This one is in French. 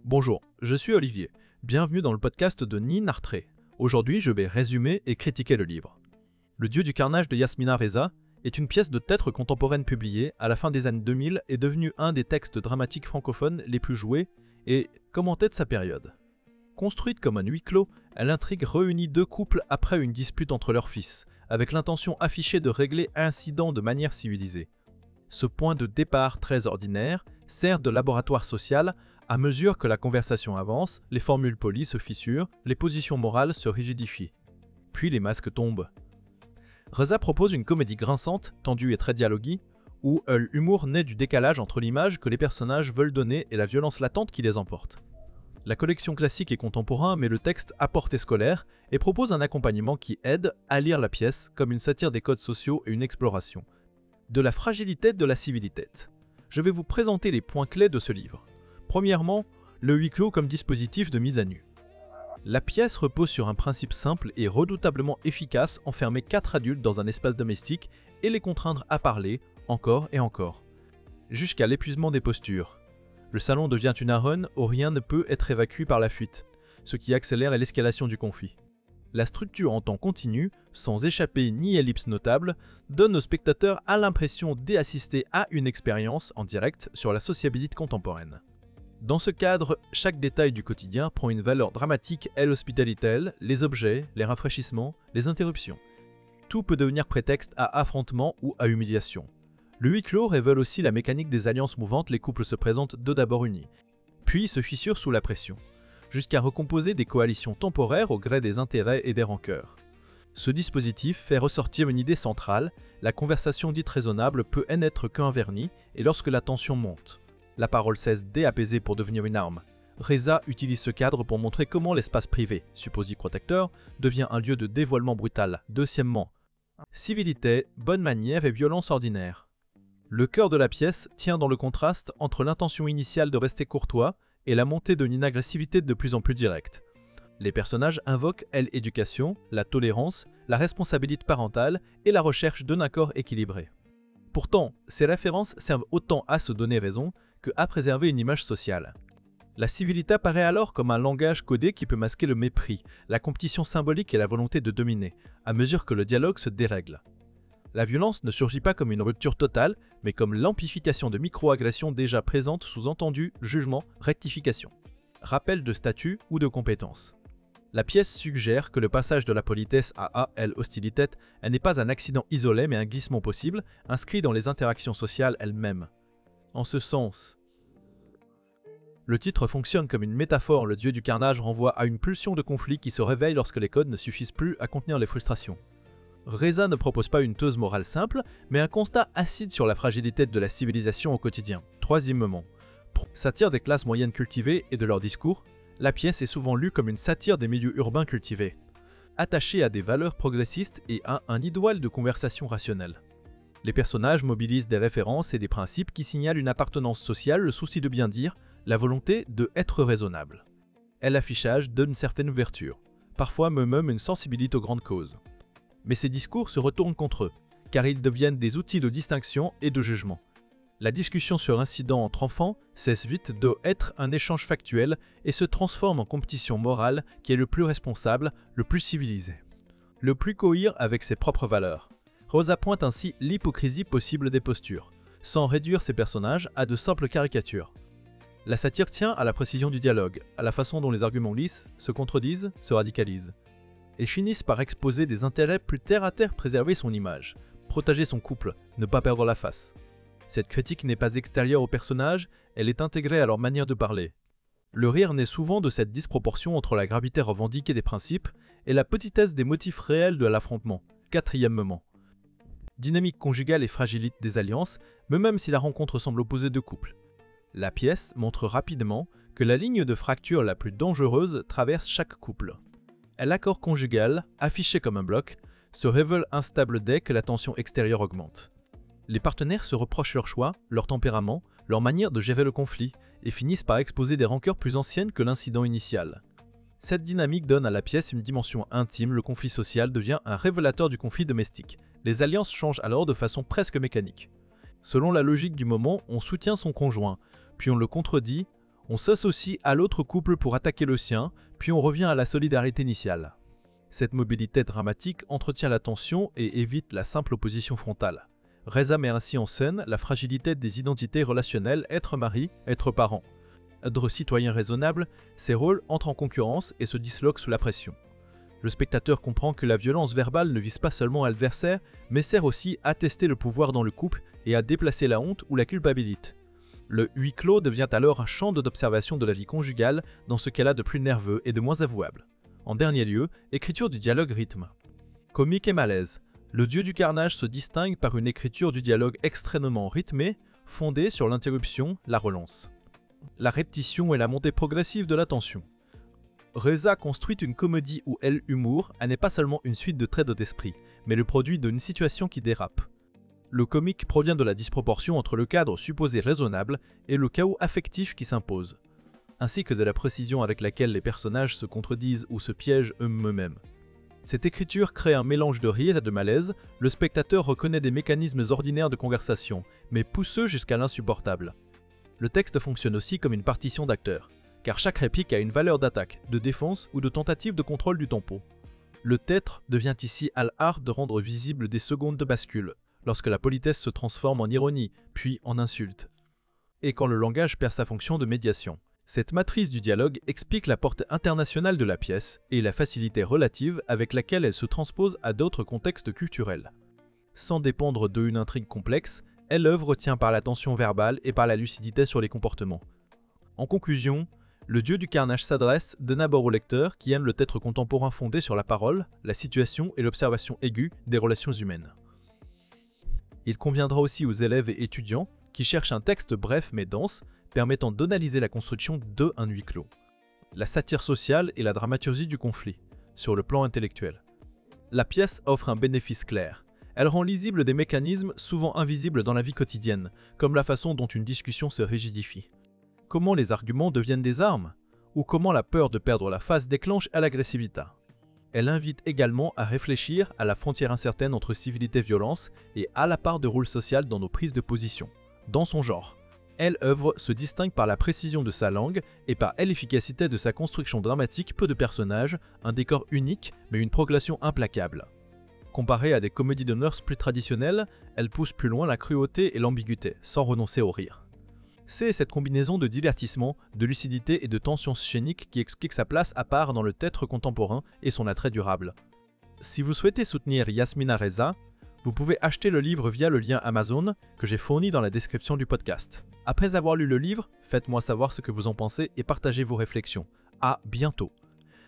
Bonjour, je suis Olivier. Bienvenue dans le podcast de Ni Nartré. Aujourd'hui, je vais résumer et critiquer le livre. Le Dieu du carnage de Yasmina Reza est une pièce de théâtre contemporaine publiée à la fin des années 2000 et devenue un des textes dramatiques francophones les plus joués et commentés de sa période. Construite comme un huis clos, l'intrigue réunit deux couples après une dispute entre leurs fils, avec l'intention affichée de régler l'incident de manière civilisée. Ce point de départ très ordinaire sert de laboratoire social à mesure que la conversation avance, les formules polies se fissurent, les positions morales se rigidifient. Puis les masques tombent. Reza propose une comédie grinçante, tendue et très dialoguée, où l'humour naît du décalage entre l'image que les personnages veulent donner et la violence latente qui les emporte. La collection classique et contemporain met le texte à portée scolaire et propose un accompagnement qui aide à lire la pièce comme une satire des codes sociaux et une exploration de la fragilité de la civilité. Je vais vous présenter les points clés de ce livre. Premièrement, le huis clos comme dispositif de mise à nu. La pièce repose sur un principe simple et redoutablement efficace, enfermer 4 adultes dans un espace domestique et les contraindre à parler, encore et encore, jusqu'à l'épuisement des postures. Le salon devient une arène où rien ne peut être évacué par la fuite, ce qui accélère l'escalation du conflit. La structure en temps continu, sans échapper ni ellipse notable, donne au spectateur l'impression d'assister à une expérience en direct sur la sociabilité contemporaine. Dans ce cadre, chaque détail du quotidien prend une valeur dramatique et l'hospitalité, les objets, les rafraîchissements, les interruptions. Tout peut devenir prétexte à affrontement ou à humiliation. Le huis clos révèle aussi la mécanique des alliances mouvantes, les couples se présentent d'abord unis, puis se fissurent sous la pression, jusqu'à recomposer des coalitions temporaires au gré des intérêts et des rancœurs. Ce dispositif fait ressortir une idée centrale, la conversation dite raisonnable peut n'être qu'un vernis, et lorsque la tension monte, la parole cesse d'apaisée pour devenir une arme. Reza utilise ce cadre pour montrer comment l'espace privé, supposé protecteur, devient un lieu de dévoilement brutal. Deuxièmement, civilité, bonne manière et violence ordinaire. Le cœur de la pièce tient dans le contraste entre l'intention initiale de rester courtois et la montée d'une agressivité de plus en plus directe. Les personnages invoquent l'éducation, la tolérance, la responsabilité parentale et la recherche d'un accord équilibré. Pourtant, ces références servent autant à se donner raison qu'à préserver une image sociale. La civilité apparaît alors comme un langage codé qui peut masquer le mépris, la compétition symbolique et la volonté de dominer, à mesure que le dialogue se dérègle. La violence ne surgit pas comme une rupture totale, mais comme l'amplification de micro-agressions déjà présentes, sous-entendu jugement, rectification, rappel de statut ou de compétence. La pièce suggère que le passage de la politesse à l'hostilité n'est pas un accident isolé mais un glissement possible, inscrit dans les interactions sociales elles-mêmes. En ce sens, le titre fonctionne comme une métaphore, le dieu du carnage renvoie à une pulsion de conflit qui se réveille lorsque les codes ne suffisent plus à contenir les frustrations. Reza ne propose pas une thèse morale simple, mais un constat acide sur la fragilité de la civilisation au quotidien. Troisièmement, satire des classes moyennes cultivées et de leur discours, la pièce est souvent lue comme une satire des milieux urbains cultivés, attachée à des valeurs progressistes et à un idéal de conversation rationnelle. Les personnages mobilisent des références et des principes qui signalent une appartenance sociale, le souci de bien dire, la volonté d'être raisonnable. Et l'affichage donne une certaine ouverture, parfois même une sensibilité aux grandes causes. Mais ces discours se retournent contre eux, car ils deviennent des outils de distinction et de jugement. La discussion sur l'incident entre enfants cesse vite d'être un échange factuel et se transforme en compétition morale qui est le plus responsable, le plus civilisé, le plus cohérent avec ses propres valeurs. Reza pointe ainsi l'hypocrisie possible des postures, sans réduire ses personnages à de simples caricatures. La satire tient à la précision du dialogue, à la façon dont les arguments lisses se contredisent, se radicalisent, et finissent par exposer des intérêts plus terre-à-terre, préserver son image, protéger son couple, ne pas perdre la face. Cette critique n'est pas extérieure aux personnages, elle est intégrée à leur manière de parler. Le rire naît souvent de cette disproportion entre la gravité revendiquée des principes et la petitesse des motifs réels de l'affrontement. Quatrièmement, dynamique conjugale et fragilité des alliances, même si la rencontre semble opposer deux couples. La pièce montre rapidement que la ligne de fracture la plus dangereuse traverse chaque couple. L'accord conjugal, affiché comme un bloc, se révèle instable dès que la tension extérieure augmente. Les partenaires se reprochent leur choix, leur tempérament, leur manière de gérer le conflit et finissent par exposer des rancœurs plus anciennes que l'incident initial. Cette dynamique donne à la pièce une dimension intime, le conflit social devient un révélateur du conflit domestique. Les alliances changent alors de façon presque mécanique. Selon la logique du moment, on soutient son conjoint, puis on le contredit, On s'associe à l'autre couple pour attaquer le sien, puis on revient à la solidarité initiale. Cette mobilité dramatique entretient la tension et évite la simple opposition frontale. Reza met ainsi en scène la fragilité des identités relationnelles être mari, être parent. Être citoyen raisonnable, ces rôles entrent en concurrence et se disloquent sous la pression. Le spectateur comprend que la violence verbale ne vise pas seulement l'adversaire, mais sert aussi à tester le pouvoir dans le couple et à déplacer la honte ou la culpabilité. Le huis clos devient alors un champ d'observation de la vie conjugale dans ce qu'elle a de plus nerveux et de moins avouable. En dernier lieu, écriture du dialogue rythme. Comique et malaise. Le dieu du carnage se distingue par une écriture du dialogue extrêmement rythmée, fondée sur l'interruption, la relance. La répétition et la montée progressive de la tension. Reza construit une comédie où l'humour n'est pas seulement une suite de traits d'esprit, mais le produit d'une situation qui dérape. Le comique provient de la disproportion entre le cadre supposé raisonnable et le chaos affectif qui s'impose, ainsi que de la précision avec laquelle les personnages se contredisent ou se piègent eux-mêmes. Cette écriture crée un mélange de rire et de malaise, le spectateur reconnaît des mécanismes ordinaires de conversation, mais pousseux jusqu'à l'insupportable. Le texte fonctionne aussi comme une partition d'acteurs, car chaque réplique a une valeur d'attaque, de défense ou de tentative de contrôle du tempo. Le théâtre devient ici à l'art de rendre visibles des secondes de bascule, lorsque la politesse se transforme en ironie, puis en insulte, et quand le langage perd sa fonction de médiation. Cette matrice du dialogue explique la portée internationale de la pièce et la facilité relative avec laquelle elle se transpose à d'autres contextes culturels. Sans dépendre d'une intrigue complexe, l'œuvre tient par la tension verbale et par la lucidité sur les comportements. En conclusion, le dieu du carnage s'adresse d'abord au lecteur qui aime le théâtre contemporain fondé sur la parole, la situation et l'observation aiguë des relations humaines. Il conviendra aussi aux élèves et étudiants qui cherchent un texte bref mais dense, permettant d'analyser la construction d'un huis clos, la satire sociale et la dramaturgie du conflit, sur le plan intellectuel. La pièce offre un bénéfice clair. Elle rend lisibles des mécanismes souvent invisibles dans la vie quotidienne, comme la façon dont une discussion se rigidifie. Comment les arguments deviennent des armes, ou comment la peur de perdre la face déclenche à l'agressivité. Elle invite également à réfléchir à la frontière incertaine entre civilité et violence et à la part de rôle social dans nos prises de position, dans son genre. L'œuvre se distingue par la précision de sa langue et par l'efficacité de sa construction dramatique, peu de personnages, un décor unique mais une progression implacable. Comparée à des comédies de mœurs plus traditionnelles, elle pousse plus loin la cruauté et l'ambiguïté, sans renoncer au rire. C'est cette combinaison de divertissement, de lucidité et de tension scénique qui explique sa place à part dans le théâtre contemporain et son attrait durable. Si vous souhaitez soutenir Yasmina Reza, vous pouvez acheter le livre via le lien Amazon que j'ai fourni dans la description du podcast. Après avoir lu le livre, faites-moi savoir ce que vous en pensez et partagez vos réflexions. À bientôt!